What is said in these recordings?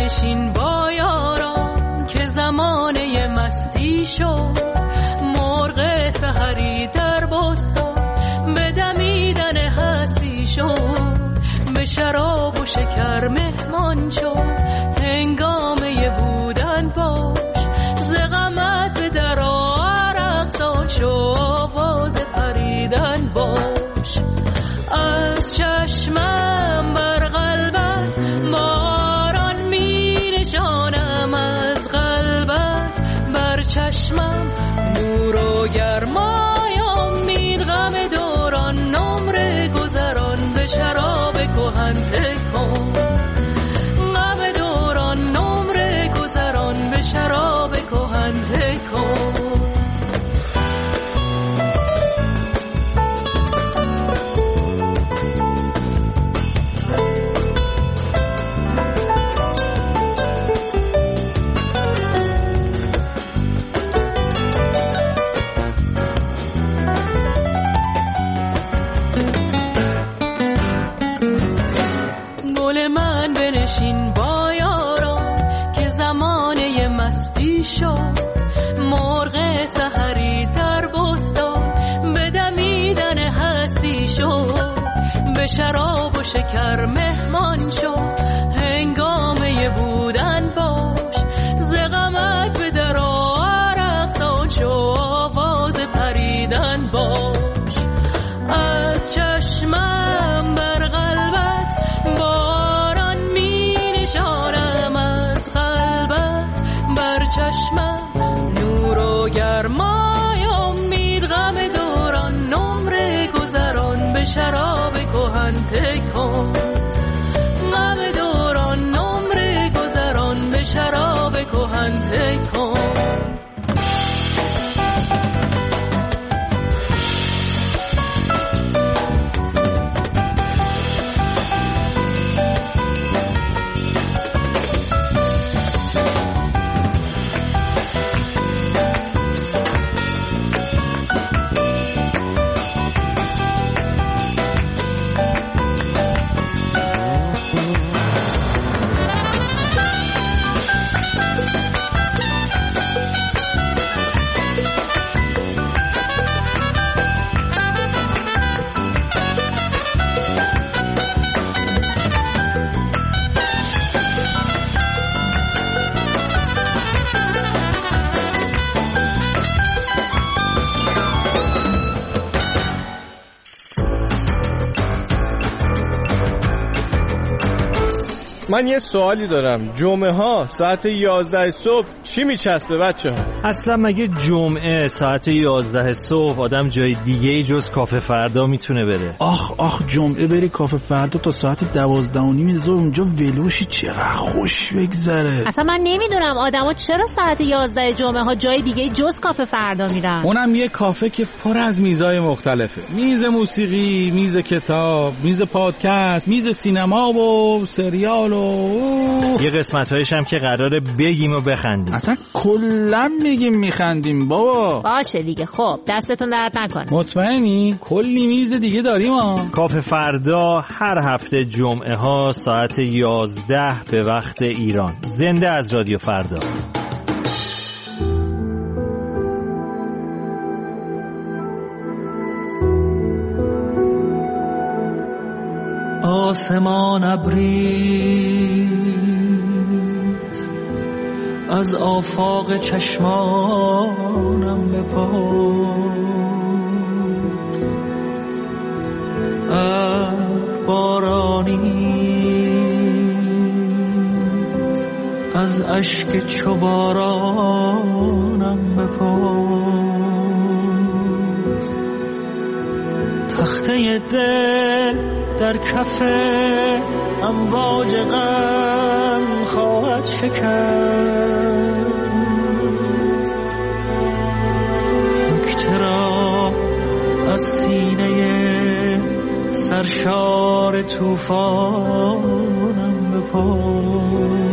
بنشین با یاران که زمانه مستی شد. مرغ سحری در بستان به دمیدن هستی شد. به شراب و شکر مهمان شد. هنگامه بودن باش ز غمت به در عرق سان شو. آواز پریدن باش از چشمم بر قلبت. باران می نشانم از قلبت بر چشمم. نور و گرمای امید غم دوران نمره گذران به شراب کهن تکن. غم دوران نمره گذران به شراب کهن تکن. مرغ سحری در بستان به دمیدن هستی شد. به شراب و شکر مهمان شد. هنگامه بودن باش ز غمت به در عرق سان شو. آواز پریدن باش از چشمم بر قلبت. باران می نشانم از قلبت بر چشمم. نور و گرمای امید غم دوران نمره گذران به شراب کهن تکن. غم دوران نمره گذران به شراب کهن تکن. من یه سوالی دارم. جمعه ها ساعت 11 صبح چی میچسبه بچه ها؟ اصلا مگه جمعه ساعت 11 صبح آدم جای دیگه جز کافه فردا میتونه بره؟ آخ جمعه بری کافه فردا تا ساعت 12:30 ظهر اونجا ولوشی چقدر خوش بگذره. اصلا من نمیدونم آدما چرا ساعت 11 جمعه ها جای دیگه جز کافه فردا میرن. اونم یه کافه که پر از میزای مختلفه. میز موسیقی، میز کتاب، میز پادکست، میز سینما و سریال و یه قسمت‌هایش هم که قراره بگیم و بخندیم. اصلا کلا میگیم میخندیم بابا. باشه دیگه. خب دستتون درد نکنه. مطمئنی؟ کلی میز دیگه داریم ها. کافه فردا هر هفته جمعه ها ساعت 11 به وقت ایران. زنده از رادیو فردا. آسمان ابریست از آفاق چشمانم بپرس. بارانیست از اشک چو بارانم بپرس. تخته دل در کف امواج غم خواهد شکست. نکته را از سینه سرشار طوفانم بپرس.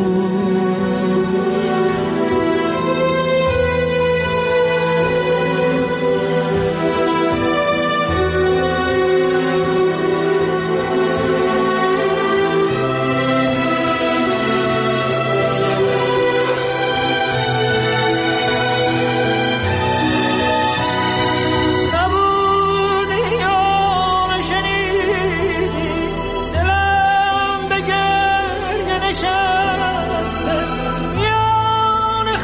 نشسته میان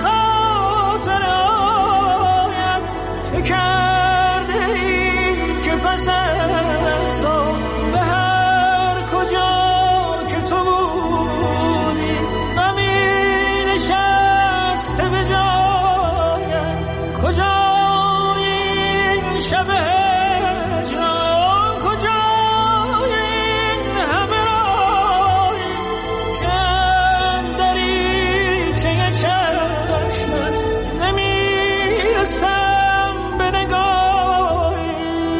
خاطرهایت، چه کرده ای که پس از تو به هر کجا که تو بودی غمی نشسته به جایت. کجای این شب هجران، کجای این همه راهی که از دریچه چشمت نمیرسم به نگاهی.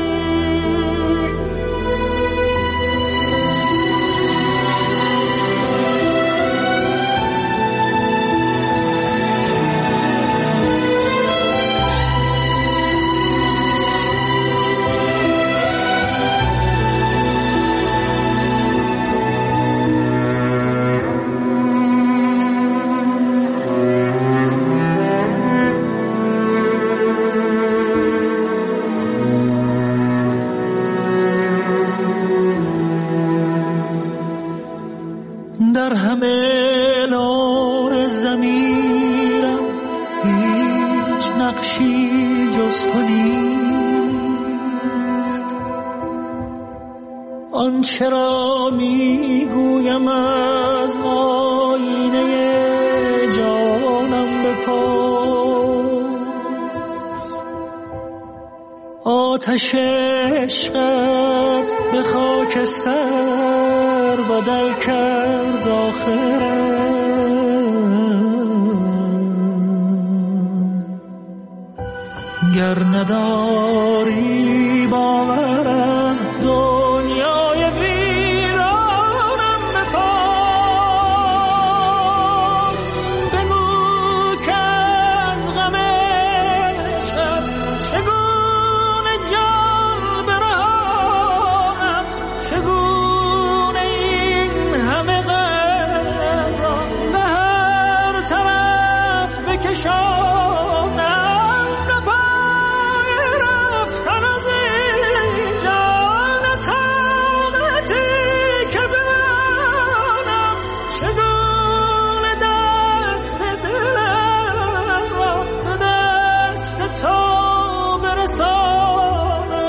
در همه لون ضمیرم هیچ نقشی جز تو نیست. آنچه را میگویم از آینه جانم بپرس. آتش عشقت به خاکستر بدل کرد آخرم. گر نداری باور از دنیای ویرانم بپرس. بگو که از غم عشقت چگونه جان برهانم، چگونه این همه غم را به هر طرف بکشانم. نپای رفتن از اینجا، نه طاقتی که بمانم، چگونه دست دلم را به دست تو برسانم.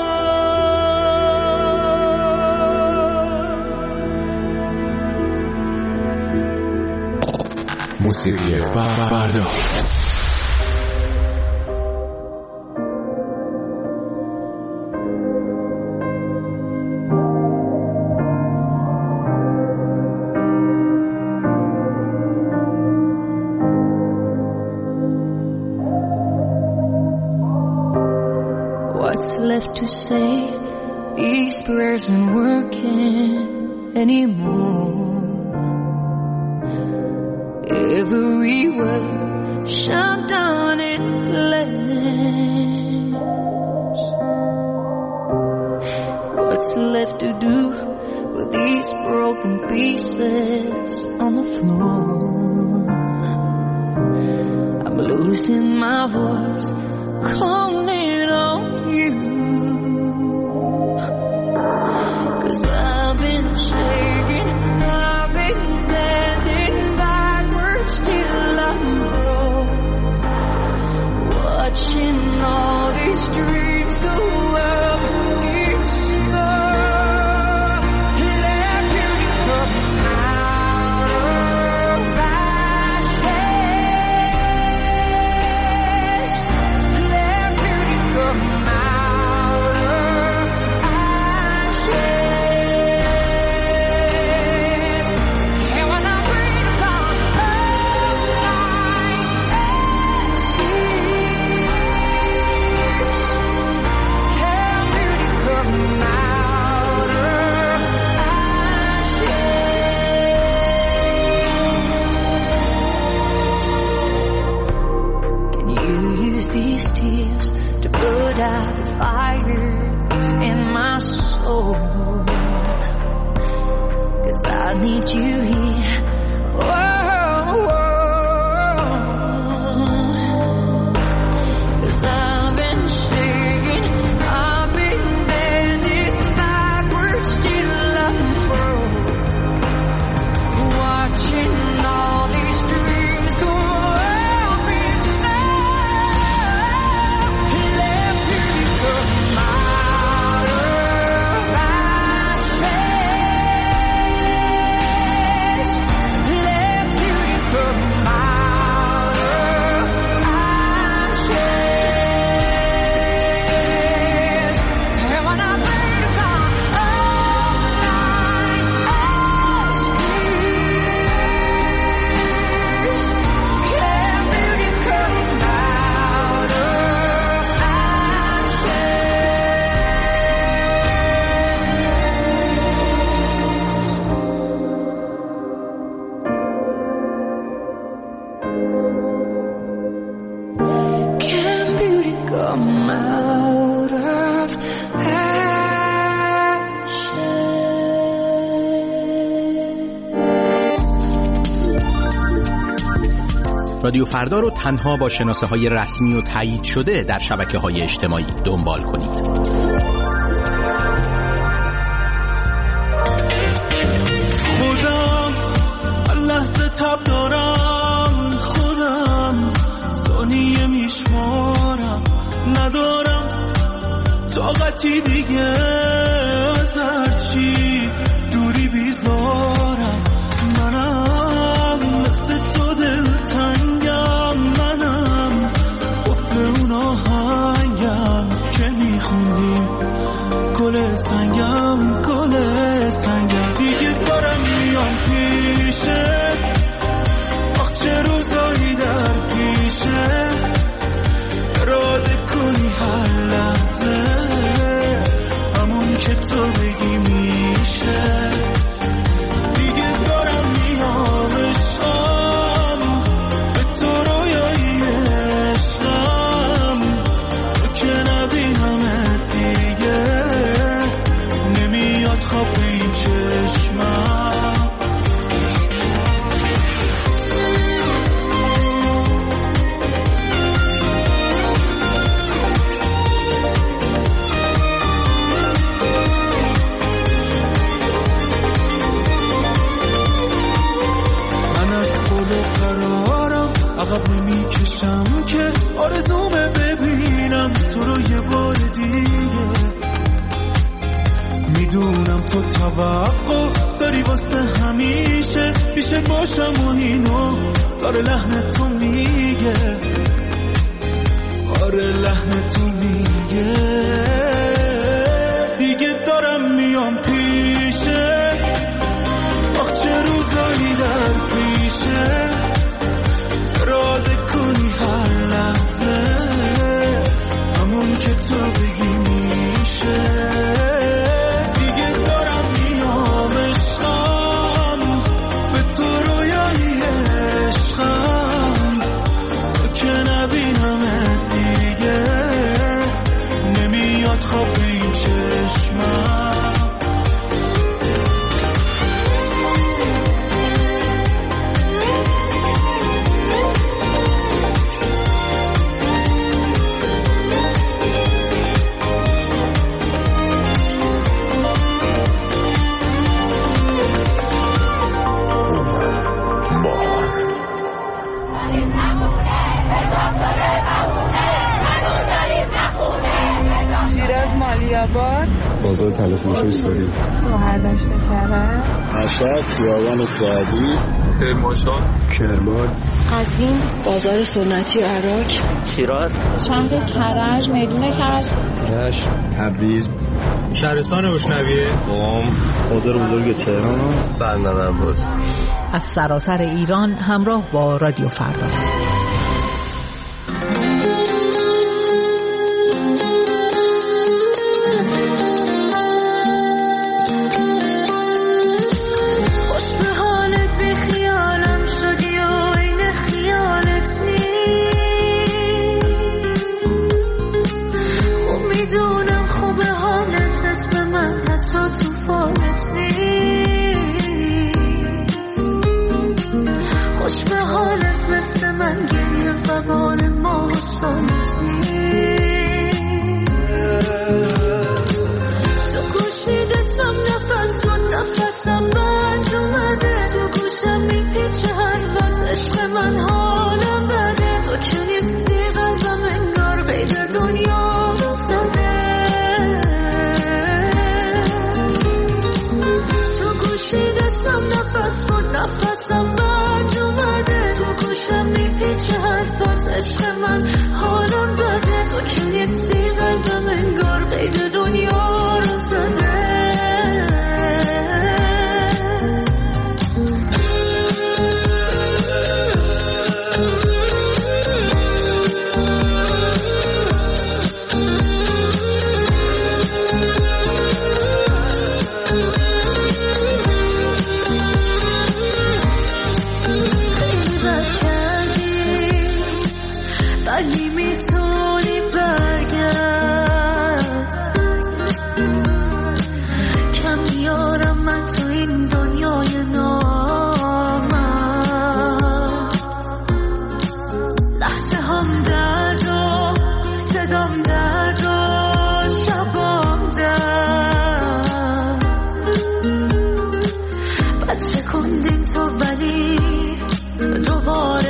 موسیقی فردا. What's left to say? These prayers aren't working anymore. Every word shut down in flames. What's left to do with these broken pieces on the floor? I'm losing my voice, calling on you, 'cause I've been shaking, I've been bending backwards till I'm broke, watching all these dreams go up in smoke. Let beauty come out of ashes. Let beauty come out of ashes. And when I breathe upon all night and tears, رادیو فردا رو تنها با شناسه‌های رسمی و تایید شده در شبکه‌های اجتماعی دنبال کنید. خودم لحظه تب دارم، خودم ثانیه میشمارم، ندارم طاقتی دیگه از هرچی دوری بیزارم. منم مثل تو دلتنگم، منم قفل اون آهنگم که میخوندیم گل سنگم، گل سنگم. دیگه دارم میام پیشه، آخ چه روزایی در پیشه، اراده کنی هر لحظه همون که تو بگی میشه. دیگه دارم میامشم به تو رویایی عشقم، تو که نبینمت دیگه نمیاد خواب این چشمم. عقب نمیکشم که آرزومه ببینم تو رو یه بار دیگه. میدونم تو توقع داری واسه همیشه پیشت باشم و اینو داره لحن تو میگه، آره لحن تو میگه. دیگه دارم میام پیشه، آخ چه روزایی در پیشه، اراده کنی هر لحظه همون که تو بگی میشه. دیگه دارم میام عشقم به تو رویایی عشقم، تو که نبینمت دیگه نمیاد خواب این چشمم. بازار تلفروشی سوری، مهردشت کرد، مشهد، خیابان سعدی، کرمانشاه، کرمان، قزوین، بازار سنتی عراق، شیراز، شهر کرج، میدون کرج، تبریز، شهرستان روشنویه، قم، بازار بزرگ تهران، بندر عباس. از سراسر ایران همراه با رادیو فردا.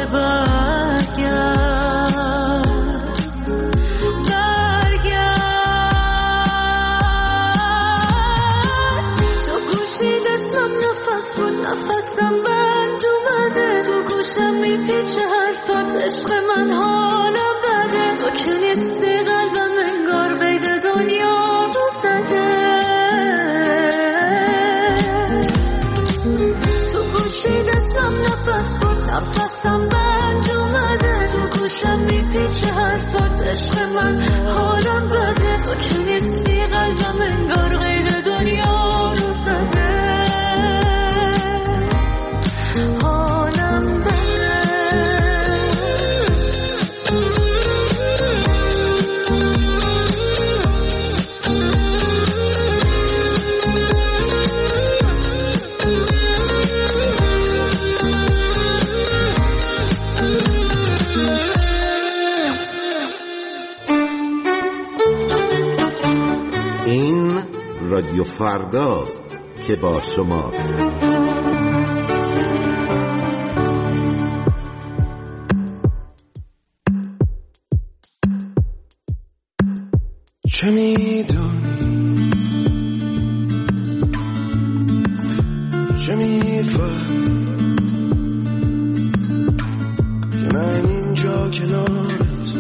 دوباره نفسم بند اومده تو گوشم میپیچه حرفات عشق من حالم بده تو که نیستی قلبم انگار بید دنیا بسده تو گوشی دستم نفس بود نفسم بند اومده تو گوشم میپیچه حرفات عشق من حالم بده تو که نیستی قلبم انگار بید دنیا بسده رادیو فرداست که با شماست. چه میدانی چه میفهمی که من اینجا کنارت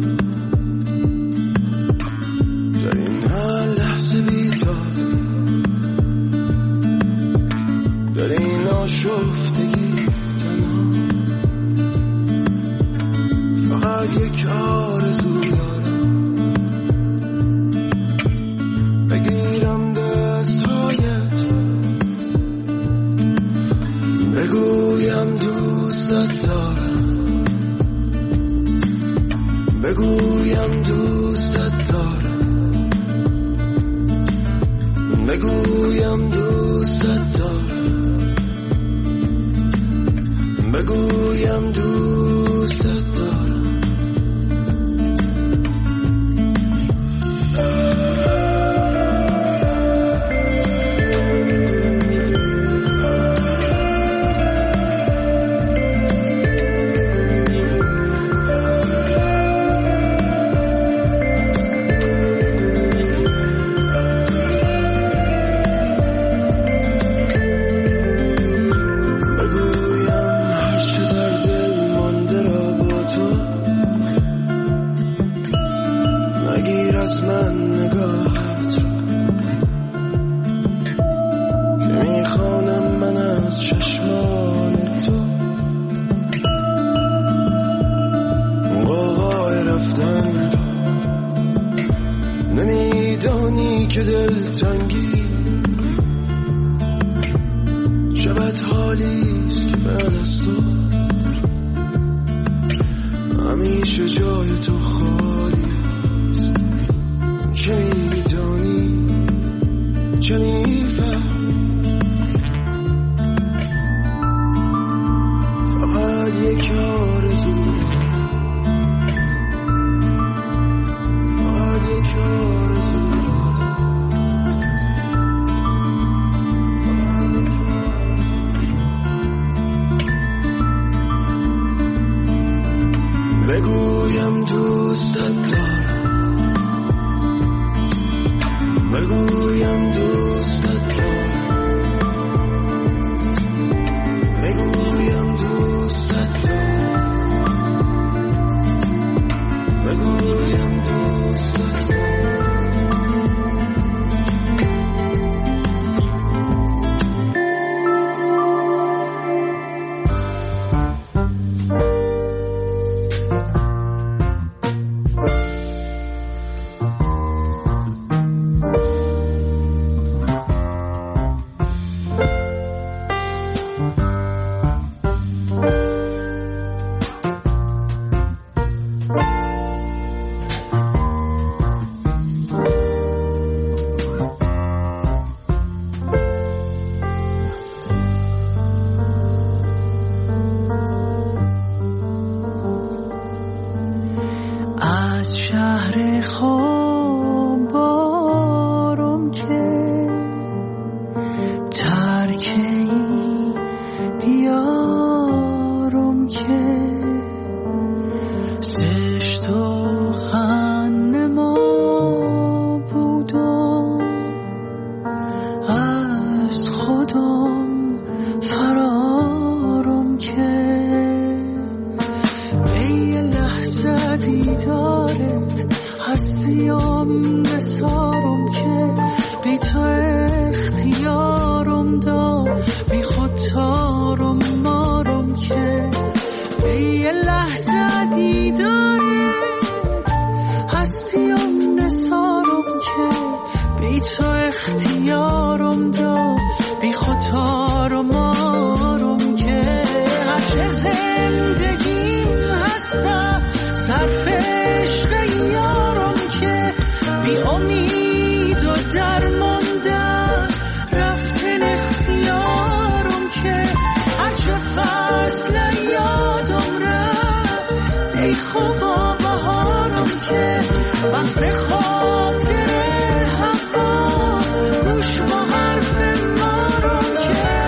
در این هر لحظه در این آشفتگی تنها فقط یک آرزو دارم بگیرم دستهایت بگویم دوستت دارم بگویم دوستت دارم بگویم دوستت دارم بگویم دوستت دارم که دلتنگی چه بد حالیست که بعد از تو همیشه جای تو خالیست چه میدانی چه میفهمی فقط یک آرزو فقط یک آرزو بگویم دوستت دارم بگویم دوستت دارم بگویم دوستت دارم بگویم دوستت دارم دیارم که دیدارت هستیم نثارم که بی تو اختیارم دار بی خود تارم مارم که به یه لحظه دیدارت هستیم نثارم که بی تو اختیارم دار بی خود تارم مارم که هرچه زندگیم هستم صرف عشق یارم که بی امید و درماندم رفتن اختیارم که هرچه فصل یادم رفت ای خوبا بهارم که مغز خاطر هوا گوش با حرف مارم که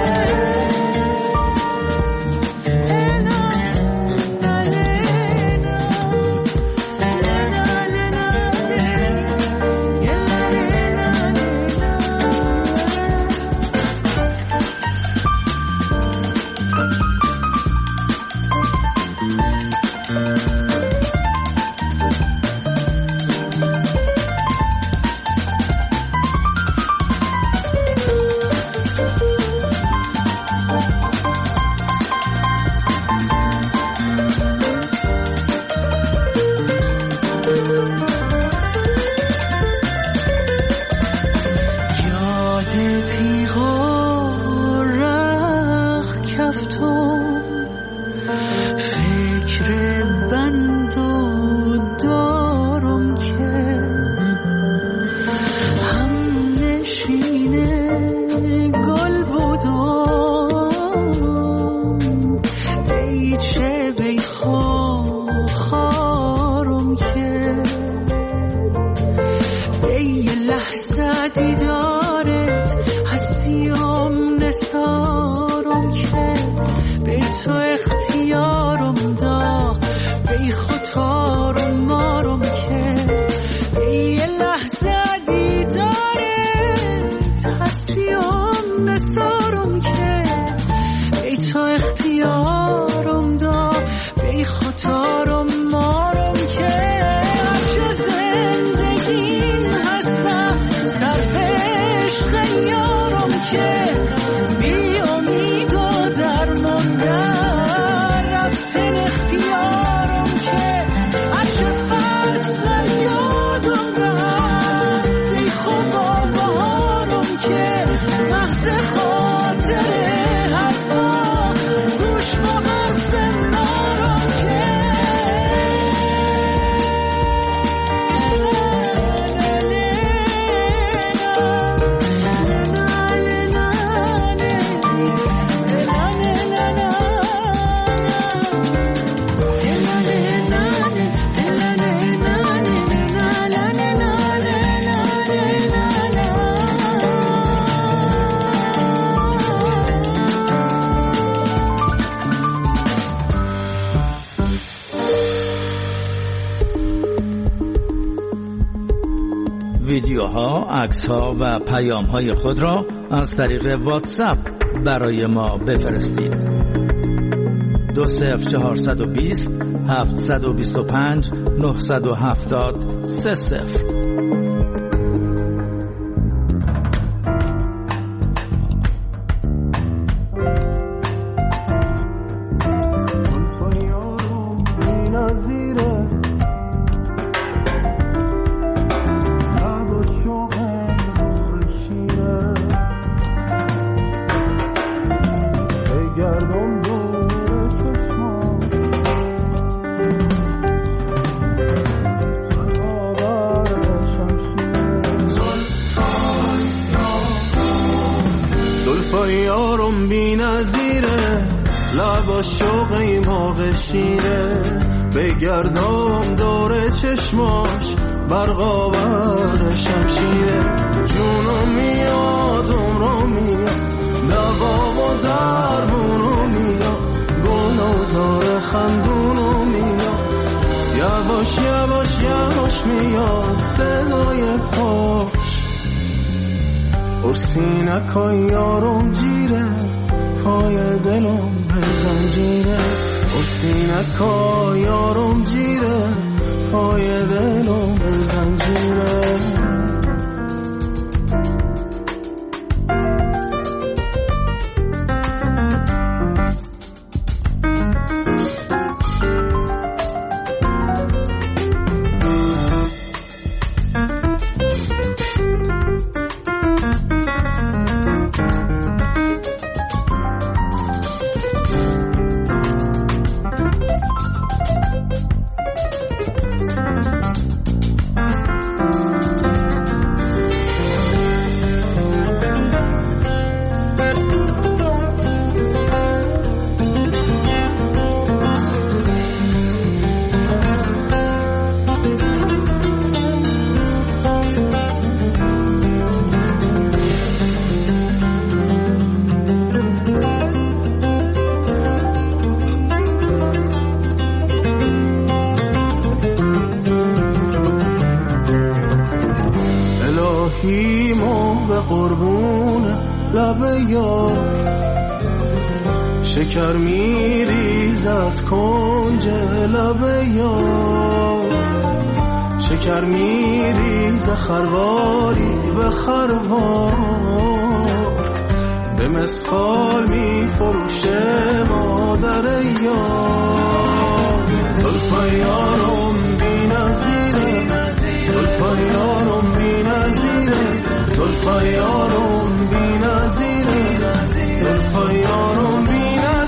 ویدیوها، عکس‌ها و پیام‌های خود را از طریق واتساپ برای ما بفرستید. 20420 725 970 30. یارم بی نظیره لبا شوقی موقع شیره بگردم دور چشماش برقا برد شمشیره جونم میاد عمرم میاد دوا و درمونم میاد گل نوزار خندونم میاد یواش یواش یواش میاد صدای پاش سینکای یارم جیره پای دلم به زنجیره سینکا یارم جیره پای دلم زنجیره شکر میریز از کنج لب یار شکر میریز خرواری به خروار به مسخال میفروشه مادر یار زلفای یارم بی نظیره زلفای یارم بی نظیره زلفای یارم بی نظیره زلفای یارم بی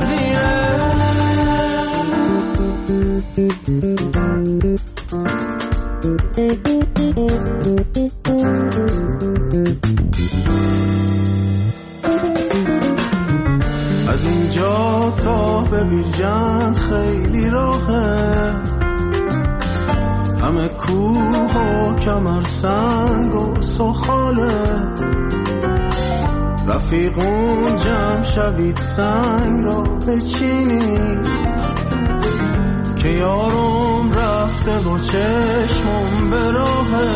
از اینجا تا به بیرجند خیلی راهه همه کوه و کمر سنگ و سخاله رفیقون جمع شوید سنگ را بچینید که یارم رفته و چشمم به راهه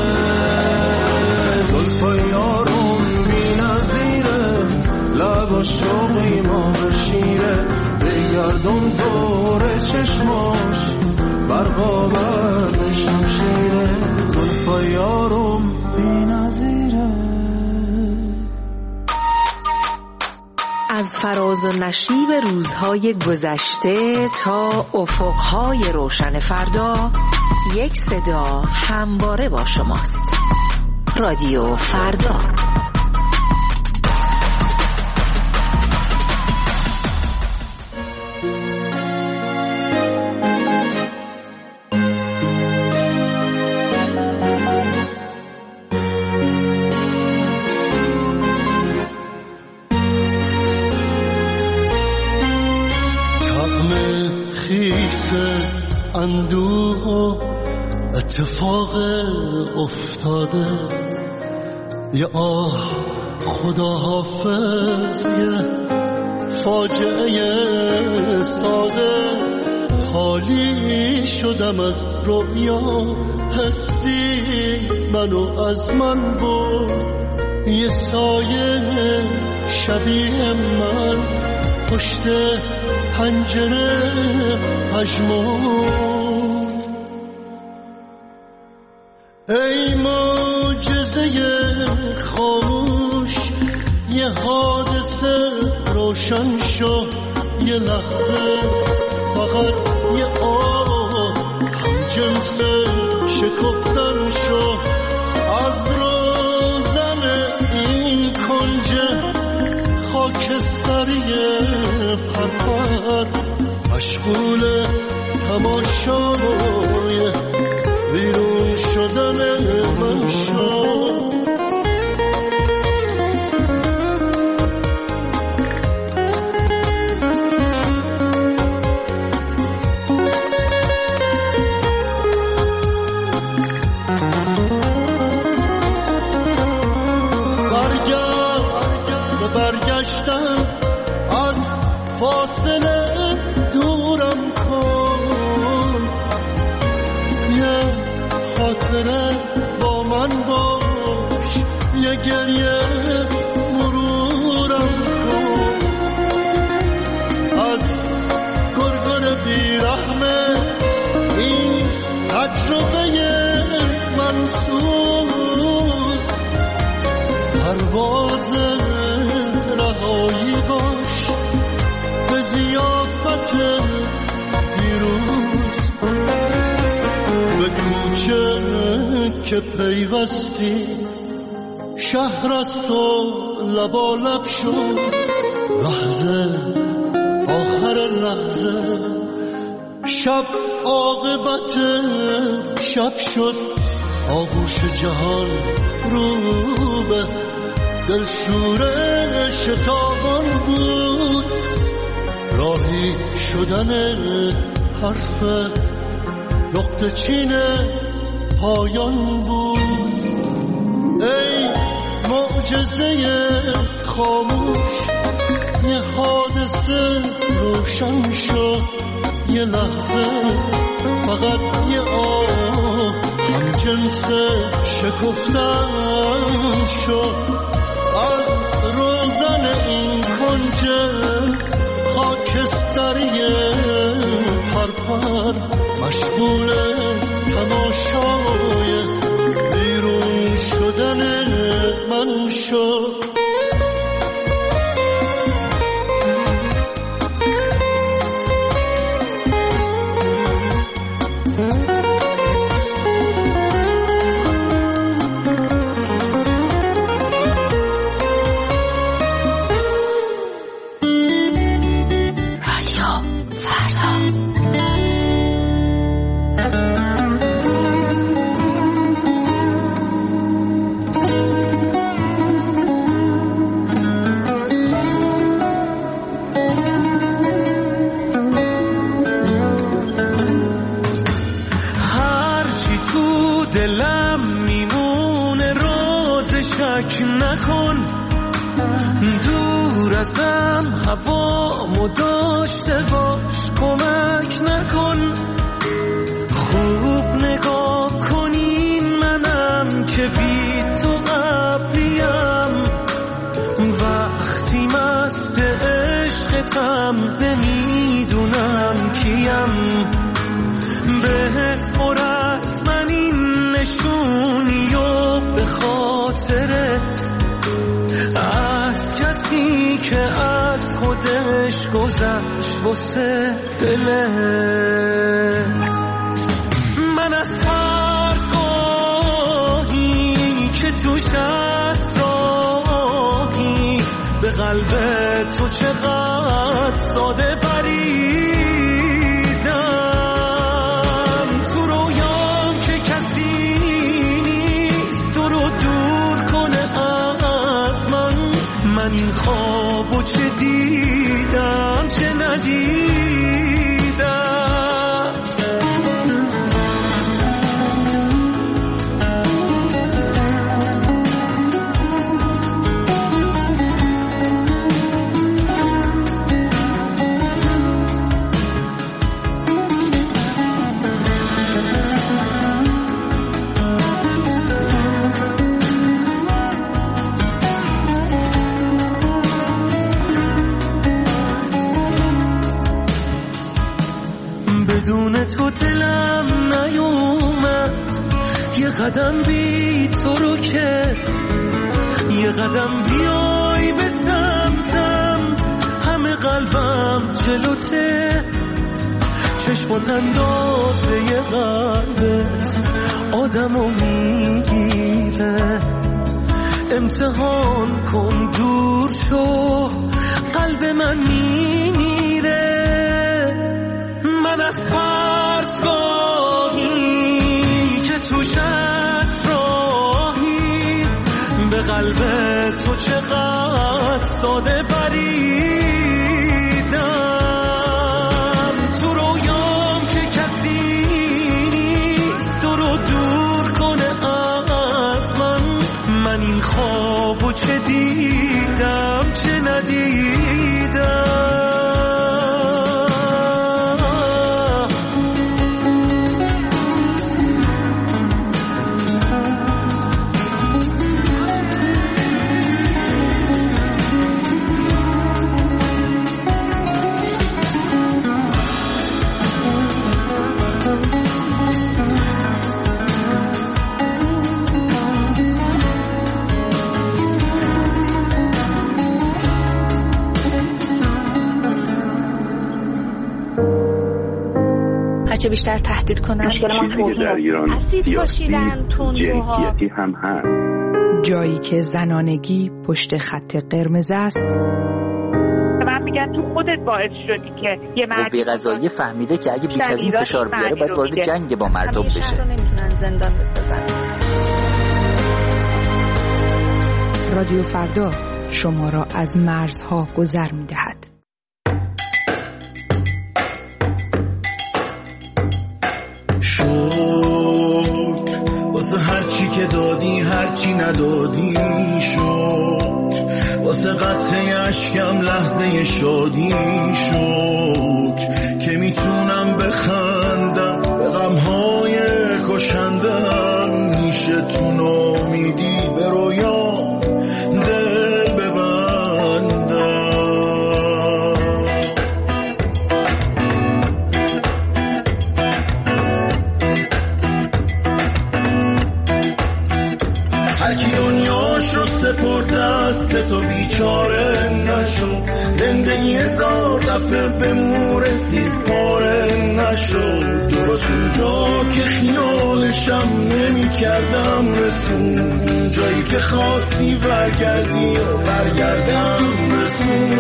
زلفای یارم بی نظیره لب شوقی ما به شیره بگردم دور چشماش برقا برد شمشیره زلفای یارم بی نظیره. از فراز و نشیب روزهای گذشته تا افقهای روشن فردا یک صدا همواره با شماست. رادیو فردا. اندوه اتفاق افتاده یه آه خدا حافظ یه فاجعه ساده خالی شدم از رویا حسی منو از من بود یه سایه شبیه من پشت پنجره پژمرد ای معجزه خاموش یه حادثه روشن شو یه لحظه فقط یه آه جنس شکفتن شو از روزن این کنج خاکستری پرپر مشغول تماشای بیرون شدن من شد برگشتن از فاصله دورم کن یه خاطره با من باش تجربه منسوخ پرواز رهایی باش به ضیافت پیروز به کوچه که پیوستی شهر است و لبالب شد لحظه آخر لحظه شب عاقبت شب شد آغوش جهان رو به دلشور شتابان بود راهی شدن حرف نقطه چین پایان بود ای معجزه خاموش یه حادثه روشن شد یه لحظه فقط یه آه هم جنس شکفتن شد از روزن این کنج خاکستری پرپر مشغول تماشای بیرون شدن من شد هوامو داشته باش کمک نکن خوب نگاه کنین منم که بی تو قبلیم وقتی مست عشقتم نمیدونم کیم بهت پر از من این نشونی و به خاطرت از کسی که از خودش گذشت واسه دلت من از فرزگاهی که توش از راهی به قلب تو چقدر ساده پریدم تو رویام که کسی نیست تو رو دور کنه از من این خوابو چه دیدم چه ندیدم بدون تو دلم نیومد یه قدم بی تو رو که یه قدم بیای به سمتم همه قلبم جلوته چشمات اندازه یه قلبت آدمو میگیره امتحان کن دور شو قلب من میمیره من از فرزگاهی که توش از راهی به قلب تو چقدر ساده پریدم تو رویام که کسی نیست تو رو دور کنه از من این خوابو چه دیدم چه ندیدم هرچه بیشتر تهدید کنن. مشکل ما توهین، اسید پاشیدن، تندروها، جنسیتی هم هست. جایی که زنانگی پشت خط قرمز است. من میگم تو خودت باعث شدی که یه مردی قضایی فهمیده که اگه بیش از این فشار بیاره باید وارد جنگ با مردم بشه. شهر رو نمیتونن زندان بسازن. رادیو فردا شما را از مرزها گذر می‌دهد. واسه هرچی که دادی هرچی ندادی شد، واسه قطره اشکم لحظه شادی شد که میتونم بخندم به غمهای کشندم. میشه تو نامیدی به رویام دل ببندم. هرکی دنیاشو سپرد دست تو بیچاره نشو، زندگی هزار دفعه به مو رسید پاره نشو. درست اونجا که خیالشم نمی کردم رسون، جایی که خواستی برگردی و برگردم رسون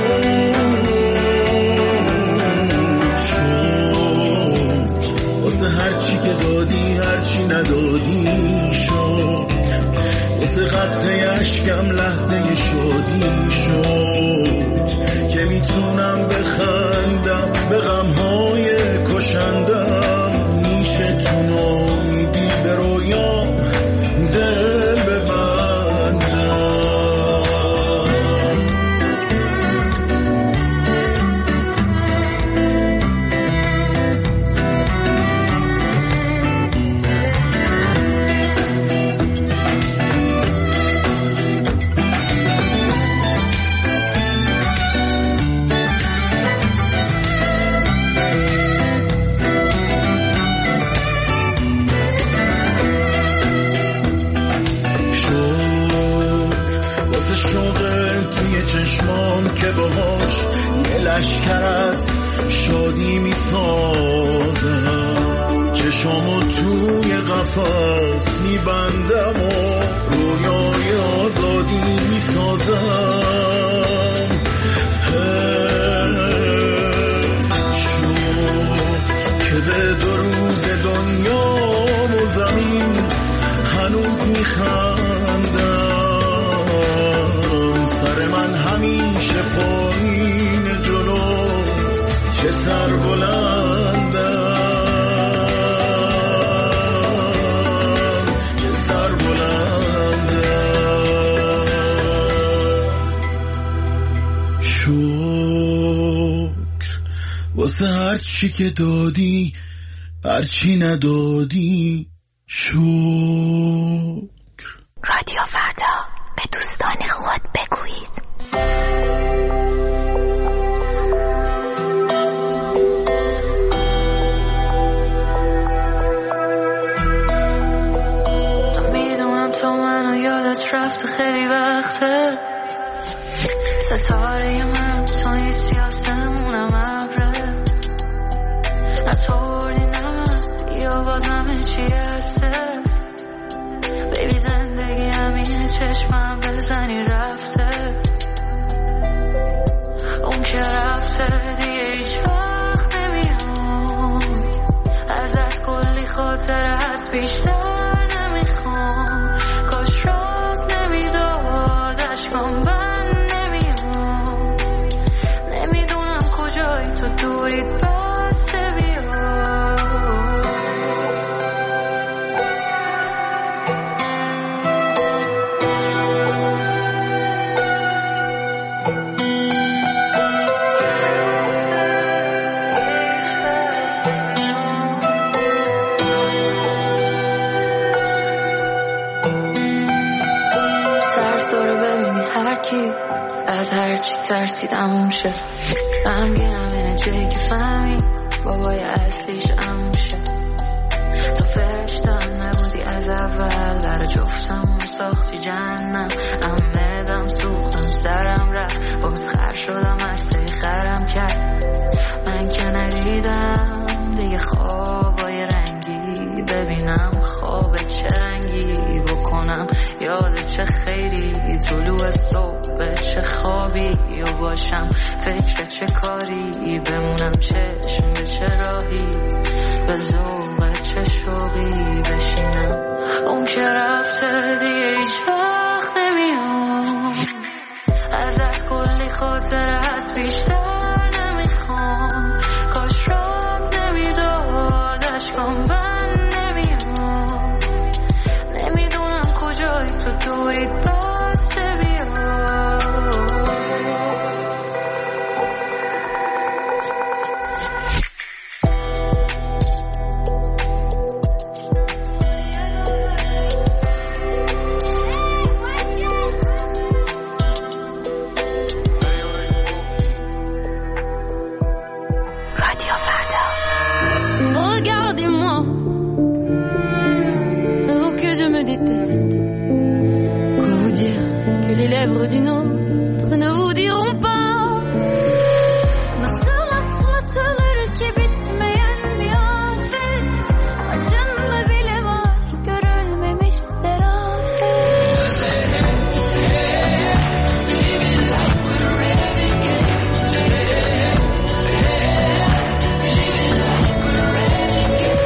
شد. واسه هرچی که دادی هرچی ندادی شد، واسه قطره اشکم لحظه شادی شد که میتونم بخندم به غمهای کشندم. میشه تو نامیدی به رویام دل ببندم. که باهاش یه لشکر از شادی می سازم، چشامو توی قفس می بندم و رویای آزادی می سازم. شد که به دو روز دنیا و زمین هنوز می خندم. سر من همیشه پایین جلو که سر بلندم، که سر بلندم. شکر واسه هرچی که دادی هرچی ندادی شکر. رادیو فردا، به دوستان خود بگویید. میدونم تو منو یادت رفته خیلی وقته، ستاره من تو نیستی آسمونم ابره، نطوردی نه من یا باز همه چی هسته. بیبی زندگی همینه، چشمم بزنی رفته، اون که رفته دیگه هیچ وقت نمیام. ازت کلی خاطره هست بیشتر نمیخوام، کاش رات نمیداد اشکام بند نمیام. نمیدونم کجایی تو دوریت بسته بیا. از هرچی ترسیدم شه، غمگینم اینه جایی که فهمی بابای اصلیش اموشه. تو فرشته هم نبودی از اول، برای جفتمون ساختی جهنم. امدم سوختم سرم رفت، باز خر شدم عرصه خرم کرد. من که ندیدم دیگه خواب خوابی و باشم فکر چه کاری بمونم چشم به چه راهی به ذوق چه شوقی بشینم اون که رفته دیگه هیچ وقت نمیام ازت کلی خاطره هست بیشتر نمیخوام کاش رب نمیداد اشکام بند نمیام نمیدونم کجایی تو دورید بسته بیا Les lèvres d'une autre ne vous diront pas nasıl atlatılır ki bitmeyen bir afet acında bile var görülmemiş serafet living like we're renegades living like we're renegades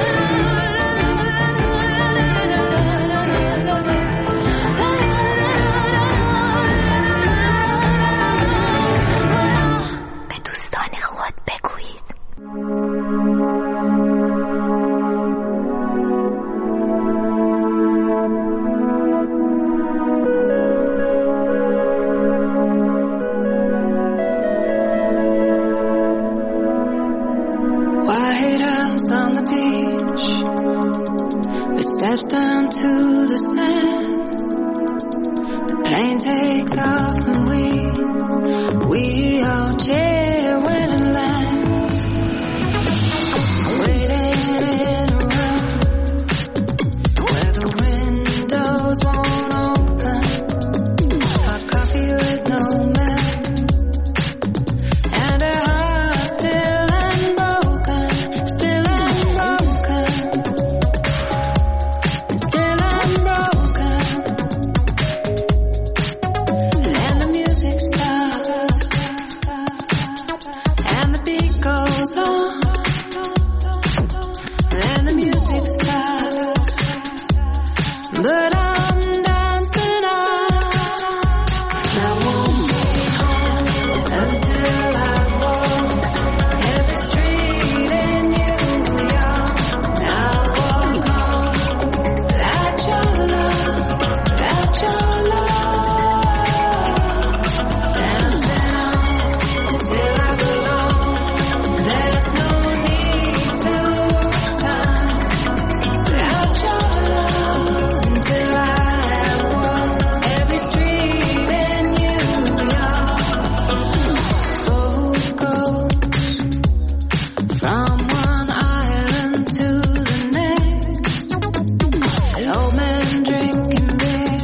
steps down to the sand the plane takes off and we all cheer when it lands waiting in a room where the windows won't open hot coffee with no milk and a heart still unbroken but I'm dancing on. I won't be home until I walk every street in New York. I'll walk on without your love, without your love. Dancing on till I belong. There's no need to return without your love. Until I have walked every street in New York. Boat goes from one island to the next. An old man drinking beer,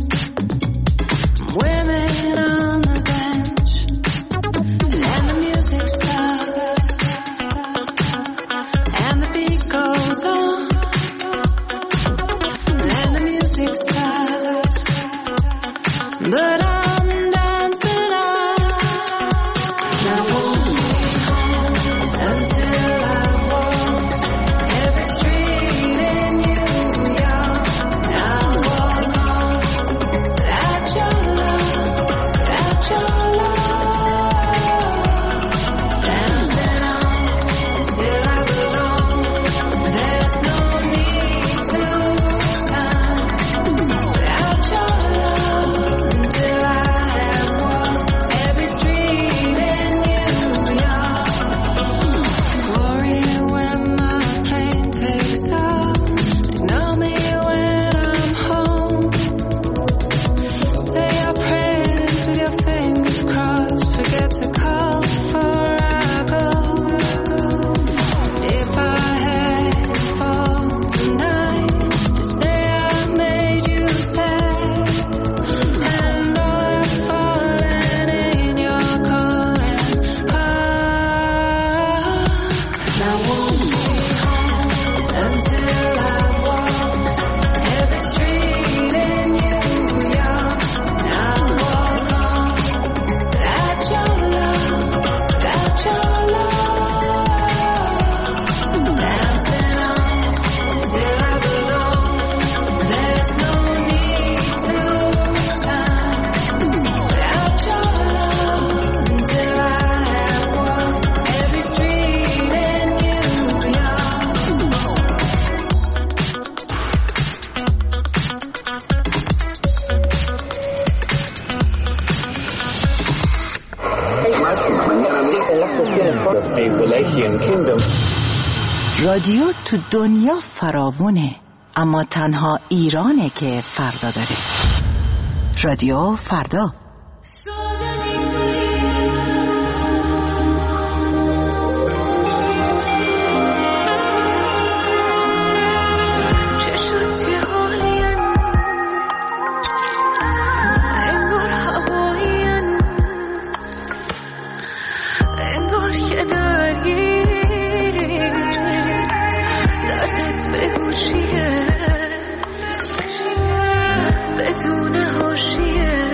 women on the bench, and the music stops, and the beat goes on. And the music stops, but I'm dancing on. I won't be home until I رادیو تو دنیا فراوونه، اما تنها ایرانه که فردا داره. رادیو فردا. بدون حاشیه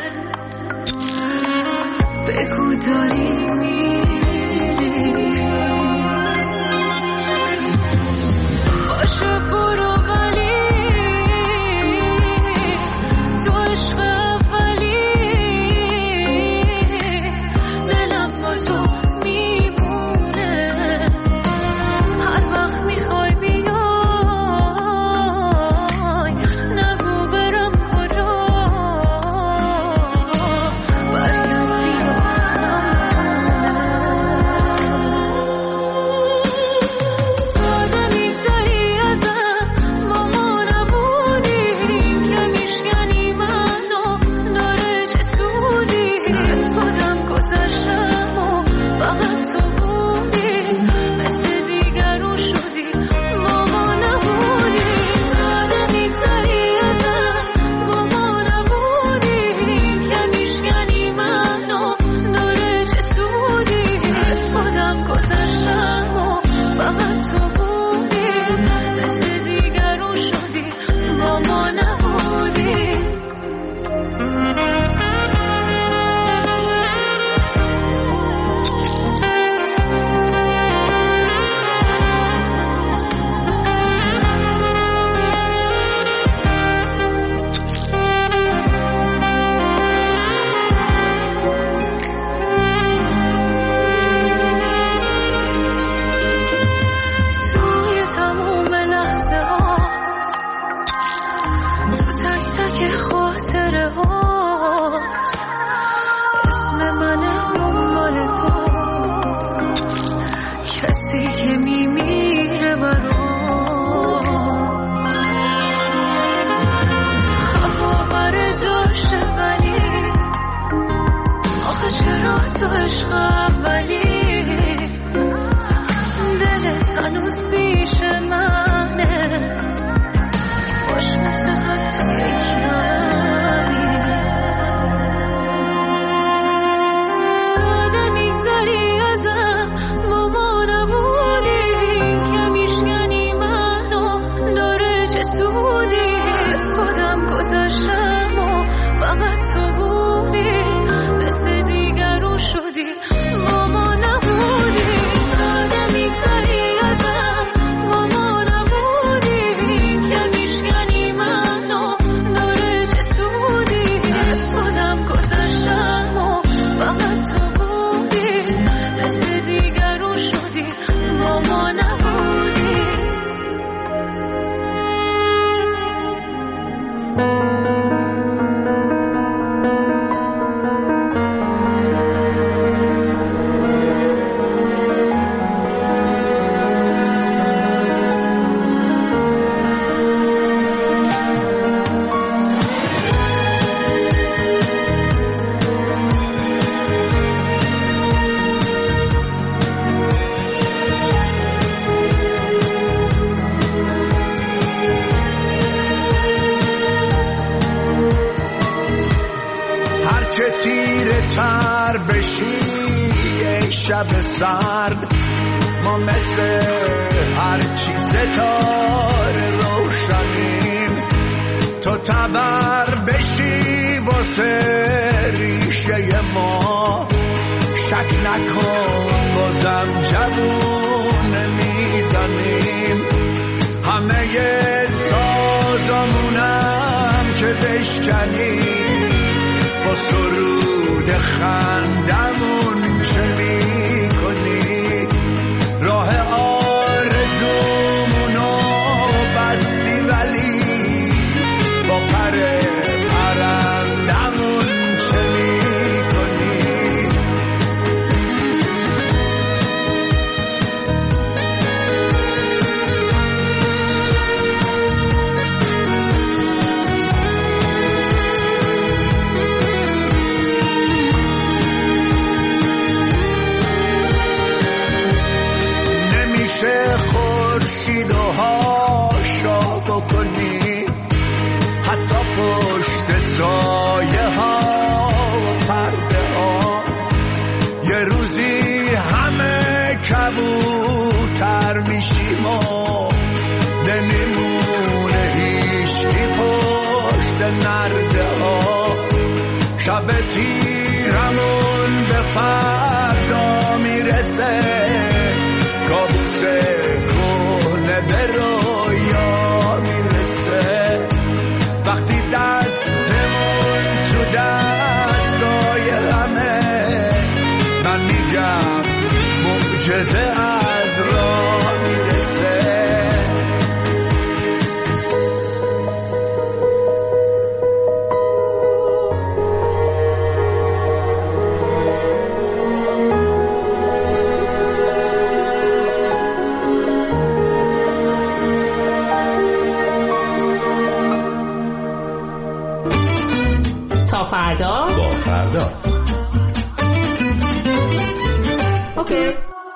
بگو داری میری باشه برو ولی تو عشق اولی دلم با تو میمونه هر وقت میخوای بیای نگو برم کجا برگم ساده میگذری ازم با ما نبودیم که میشکنی منو داره چه سودی از خودم گذشتم و فقط تو بودی مثل دیگرون شدی با ما نبودیم ساده میگذری ازم با ما نبودیم که میشکنی منو داره چه سودی از خودم گذشتم و فقط تو بودی مثل دیگرون شدی با ما نبودی توی تموم لحظه هات تو تک تک خاطره هات اسم منه دنبال تو کسی که میمیره برات هوا بره داشته ولی آخه چرا تو عشق اولی دلت هنوز پیش منه باش مثل خط کمی ساده میگذری ازم با ما نبودیم که میشکنی منو داره چه سودی از خودم گذشتم و فقط تو بودی مثل دیگرون شدی با ما نبودی ساده میگذری ازم با ما نبودی که میشکنی منو داره چه سودی از خودم گذشتم و فقط تو بودی مثل دیگرون شدی با ما نبودی هرچه تیره تر بشی یک شب سرد ما مثل هرچی ستاره روشنیم تو تبر بشی واسه ریشه ما شک نکن بازم جوون میزنیم همه سازمونم که بشکنیم با سرود خندمون چه میکنی راه آرزومونو بستی ولی با پر پرندمون چه میکنی میشه خورشید و هاشا بکنی، حتی پشت سایه ها و پرده ها. یه روزی همه کبوتر میشیم و نمیمونه هیچکی پشت نرده ها. شب تیرمون به فردا میرسه، کابوس کهنه به رویا میرسه. وقتی دستمون تو دستای همه، من میگم معجزه از راه میرسه. تا فردا با فردا. اوکی.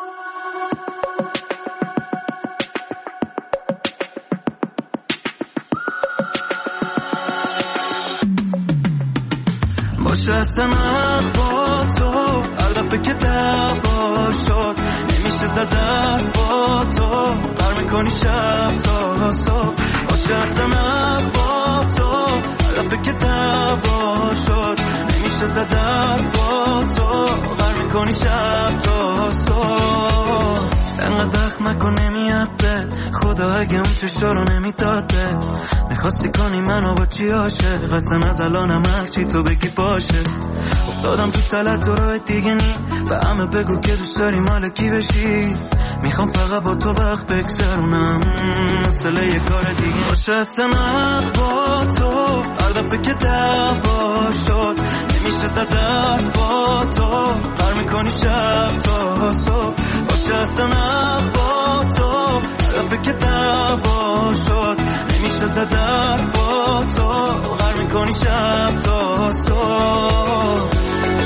باشه اصلا با تو هر دفعه که دعوا شد نمیشه زد حرفا تو بر میکنی شب تا صبح. باشه اصلا با تو هر دفعه که دعوا شد نمیشه زد حرفا تو بر میکنی شب تا صبح. انقدر وقت نکن نمیاد به خدا اگه اون چشا رو نمیداده. میخواستی کنی منو با چی عاشق، قسم از الانم هرچی تو بگی باشه. افتادم تو تلت تو راه دیگه نی، به همه بگو که دوست داری مال کی بشی. میخوام فقط با تو وقت بگذرونم، مثل یه کار دیگه باشه. اصلا با تو هر دفعه که دعوا شد نمیشه زد حرفا تو بر میکنی شب تا صبح. باشه اصلا با تو هر دفعه که دعوا شد نمیشه زد حرفا تو بر میکنی شب تا صبح.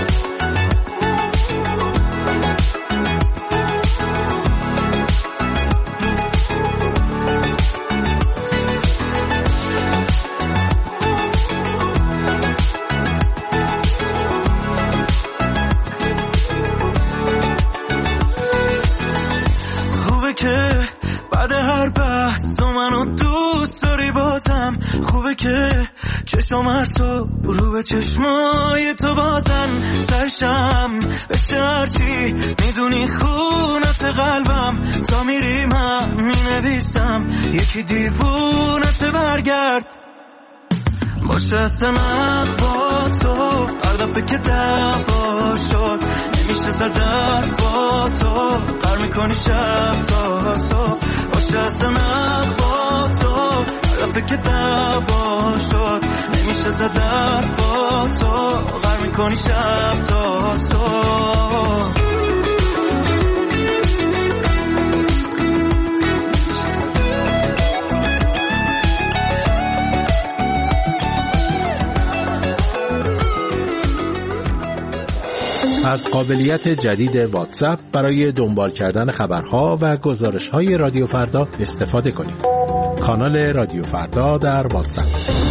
که بعد هر بحث تو منو دوست داری بازم. خوبه که چشم هر صبح رو به چشمای تو بازن. ترشم بشه هرچی میدونی خونت قلبم. تا میری من مینویسم یکی دیوونت برگرد. باشه اصلا با تو هر دفعه که دعوا شد نمیشه زد حرفا تو بر میکنی شب تا صبح. باشه اصلا با تو هر دفعه که دعوا شد نمیشه زد حرفا تو بر میکنی شب تا صبح. از قابلیت جدید واتساپ برای دنبال کردن خبرها و گزارش‌های رادیو فردا استفاده کنید. کانال رادیو فردا در واتساپ.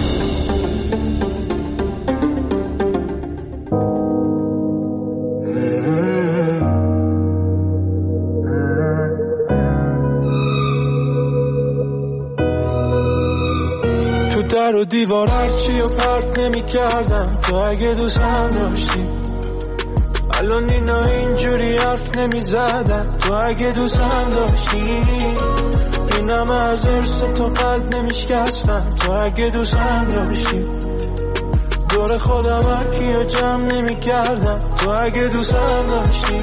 تو در و دیوار هرچی و پرت نمی کردم تو اگه دوستم داشتی. الان اینا اینجوری حرف نمی زدن تو اگه دوستم داشتی. اینم از ارس تو قلب نمی شکستم تو اگه دوستم داشتی. دور خودم هرکی رو جمع نمی کردم تو اگه دوستم داشتی.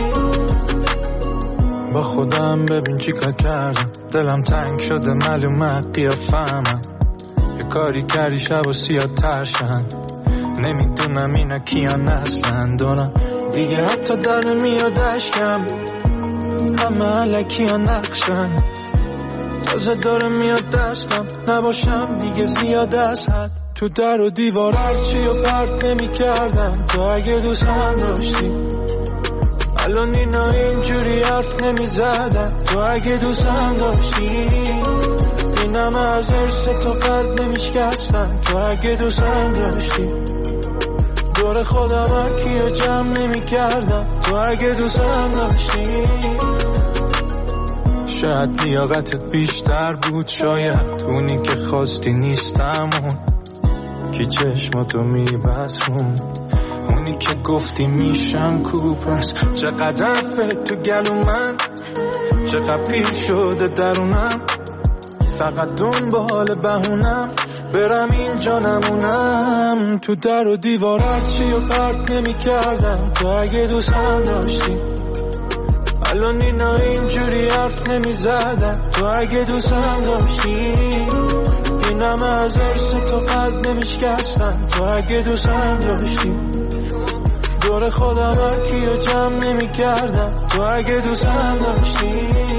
با خودم ببین چی کار کردم، دلم تنگ شده معلومه قیافه‌مم. یه کاری کردی شب و سیاه ترشن، نمیدونم اینا کیان هستن. دونم دیگه حتی در نمیاد اشکم، همه علکی ها نقشن. تازه داره میاد دستم نباشم دیگه زیاد از حد. تو در و دیوار هرچی و پرت نمی کردم تو اگه دوستم داشتی. الان اینا اینجوری حرف نمیزدن. تو اگه دوستم داشتی اینم از ارس تو قلب نمیشکستن. تو اگه دوستم داشتی دور خودم هر کیو جمع نمیکردم. تو اگه دوستم داشتی شاید لیاقتت بیشتر بود، شاید اونی که خواستی نیستم، اون که چشماتو میبسون، اونی که گفتی میشم کوپس. چقدر حرفت تو گلو من، چقدر پیر شده درونم، فقط دنبال بهونم برم اینجا نمونم. تو در و دیوارت چی و پرت نمی کردم. تو اگه دوستم داشتی الان اینا اینجوری حرف نمی زدن. تو اگه دوستم داشتی اینم از ارس تو قلب نمی شکستن. تو اگه دوستم داشتی دور خودم هر کیو جمع نمی کردم. تو اگه دوستم داشتی